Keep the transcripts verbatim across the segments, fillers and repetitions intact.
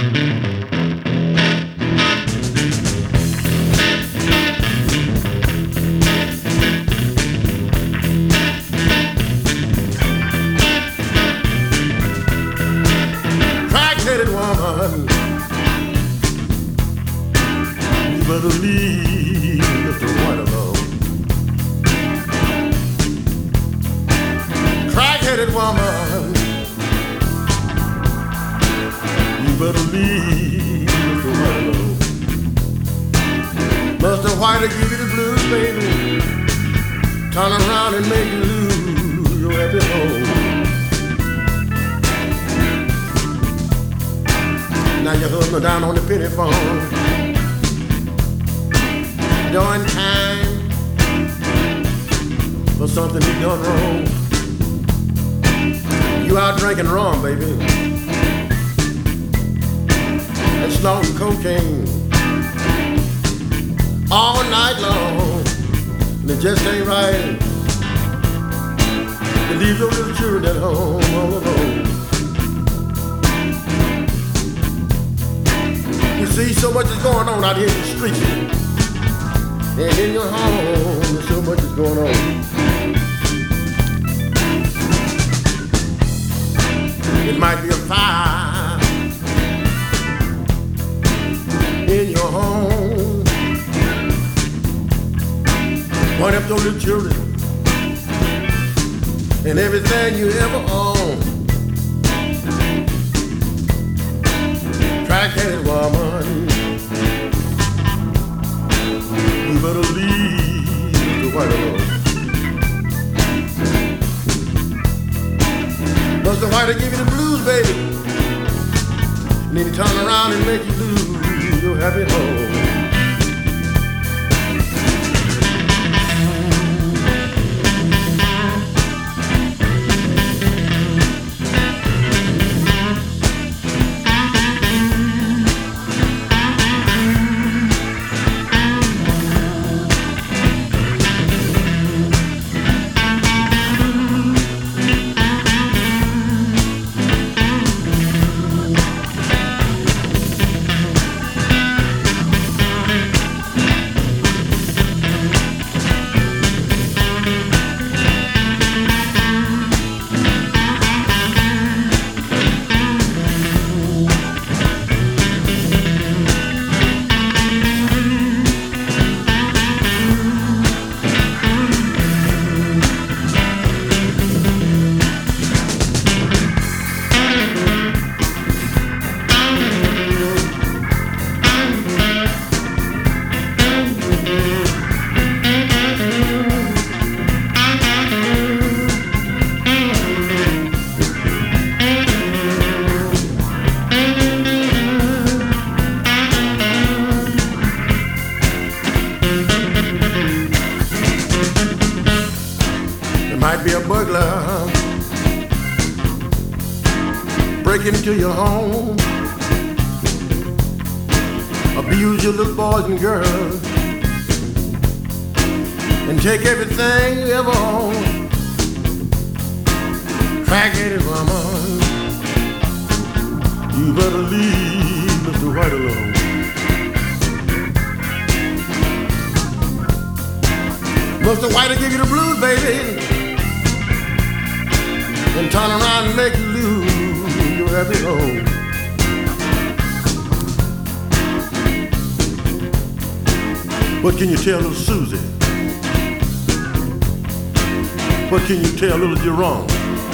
Crack-headed woman, you better leave Mister White alone. Crack-headed woman, you better leave Mister White alone. Mister White will give you the blues, baby. Turn around and make you lose your happy home. Now your husband down on the penny phone, doing time for something he done wrong. You out drinking rum, baby, and snorting cocaine all night long, and it just ain't right to leave your little children at home all alone. You see, so much is going on out here in the streets, and in your home, so much is going on. It might be a fire in your home. Burn up your little children and everything you ever own. Crack-headed woman, you better leave the White alone. Mister White will give you the blues, baby, and then he turn around and make you lose your happy home. Might be a burglar breaking into your home, abuse your little boys and girls, and take everything you ever own. Crack-headed woman, you better leave Mister White alone. Mister White will give you the blues, baby, and turn around and make you lose your happy home. What can you tell little Susie? What can you tell little Jerome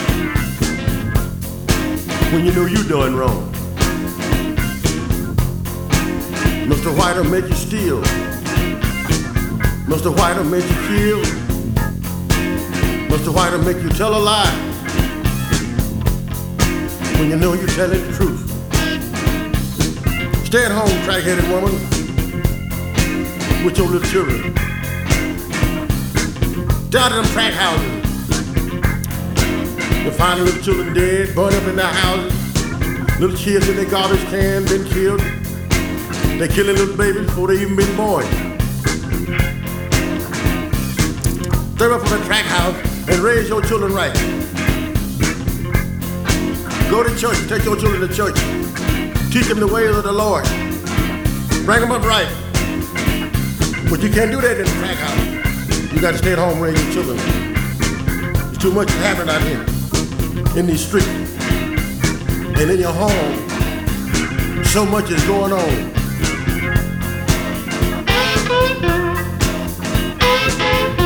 when you know you're doing wrong? Mister White will make you steal. Mister White will make you kill. Mister White will make you tell a lie when you know you're telling the truth. Stay at home, crack-headed woman, with your little children. Down to them crack houses. You find the little children dead, burned up in their houses. Little kids in their garbage can been killed. They're killing little babies before they even been born. Stay up from the crack house and raise your children right. Go to church, take your children to church. Teach them the ways of the Lord. Bring them up right. But you can't do that in the crack house. You got to stay at home and raise your children. There's too much happening out here in these streets. And in your home, so much is going on.